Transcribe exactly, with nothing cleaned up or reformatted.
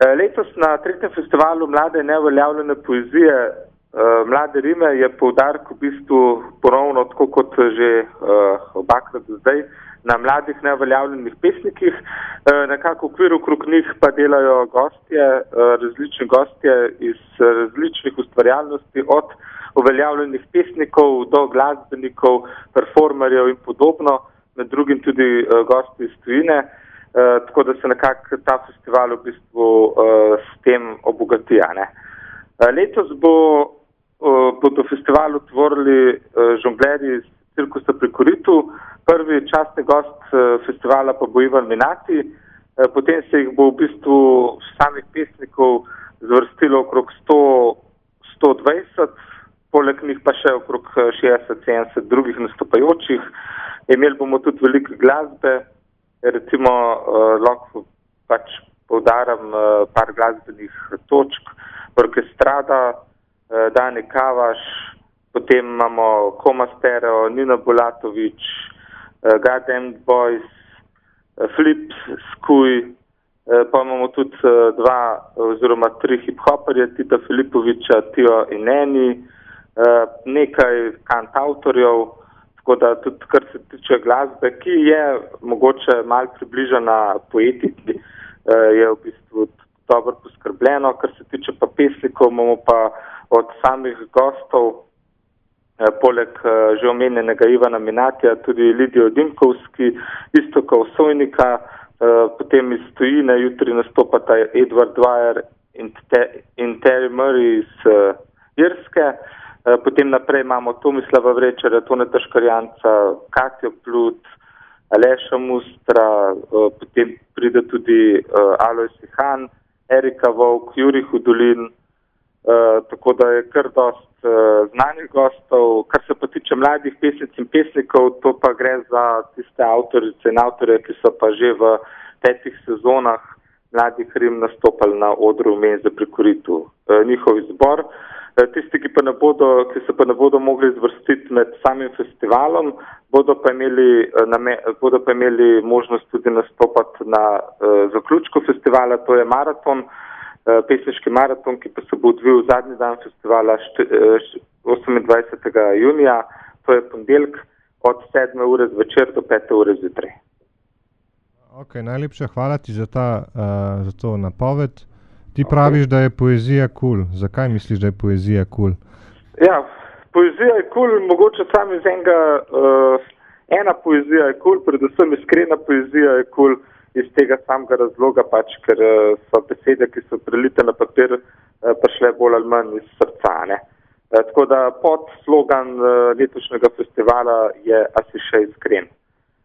Letos na tretjem festivalu Mlade in neuveljavljene poezije Mlade rime je poudarek v bistvu ponovno, tako kot že obakrat do zdaj, na mladih neuveljavljenih pesnikih. Nekako v okviru okrog njih pa delajo gostje, različni gostje iz različnih ustvarjalnosti, od uveljavljenih pesnikov do glasbenikov, performerjev in podobno, med drugim tudi gosti iz tujine. Uh, tako da se nekako ta festival v bistvu uh, s tem obogati. Uh, letos bo, uh, bodo festival otvorili uh, žonglerji iz cirkusa pri Koritu. Prvi častni gost uh, festivala pa bo Ivan Minati. Uh, potem se jih bo v bistvu samih pesnikov zvrstilo okrog sto do sto dvajset, poleg njih pa še okrog šestdeset do sedemdeset drugih nastopajočih. Imeli bomo tudi veliko glasbe. Recimo, uh, lahko pač poudaram uh, par glasbenih točk, Orkestrada, uh, Dani Kavaš, potem imamo Koma Stereo, Nina Bulatović, uh, God Damned Boys, uh, Flips, Skuj, uh, pa imamo tudi uh, dva oziroma tri hip-hoperje, Tita Filipovića, Tio in Eni, uh, nekaj kantautorjev. Tako da tudi, kar se tiče glasbe, ki je mogoče malo približana poetiki, je v bistvu dobro poskrbljeno. Kar se tiče pa pesnikov, imamo pa od samih gostov, poleg že omenjenega Ivana Minatija, tudi Lidijo Dimkovski, Istoka Osojnika, potem iz tujine jutri nastopata Edward Dwyer in Terry Murray iz Irske. Potem naprej imamo Tomislava Vrečarja, Toneta Škarjanca, Katjo Plut, Aleša Mustra, potem pride tudi Alojz Ihan, Erika Volk, Jurij Hudolin, tako da je kar dost znanih gostov. Kar se pa tiče mladih pesnic in pesnikov, to pa gre za tiste avtorice in avtorje, ki so pa že v petih sezonah Mladih rim nastopali na odru Menze pri Koritu. Njihov izbor. Tisti, ki, pa ne bodo, ki se pa ne bodo mogli zvrstiti med samim festivalom, bodo pa imeli, bodo pa imeli možnost tudi nastopati na uh, zaključku festivala, to je maraton, uh, pesniški maraton, ki pa se bo odvil zadnji dan festivala osemindvajsetega junija, to je ponedeljek od sedme ure zvečer do pete ure zjutraj. Ok, najlepša hvala ti za, ta, uh, za to napoved. Ti praviš, da je poezija kul. Cool. Zakaj misliš, da je poezija kul? Cool? Ja, poezija je kul, cool, mogoče sam iz enega, uh, ena poezija je kul, cool, predvsem iskrena poezija je kul, cool, iz tega samega razloga pač, ker uh, so besede, ki so prelite na papir, uh, prišle bolj ali manj iz srca, ne. Uh, tako da pod slogan uh, letošnjega festivala je A si še iskren.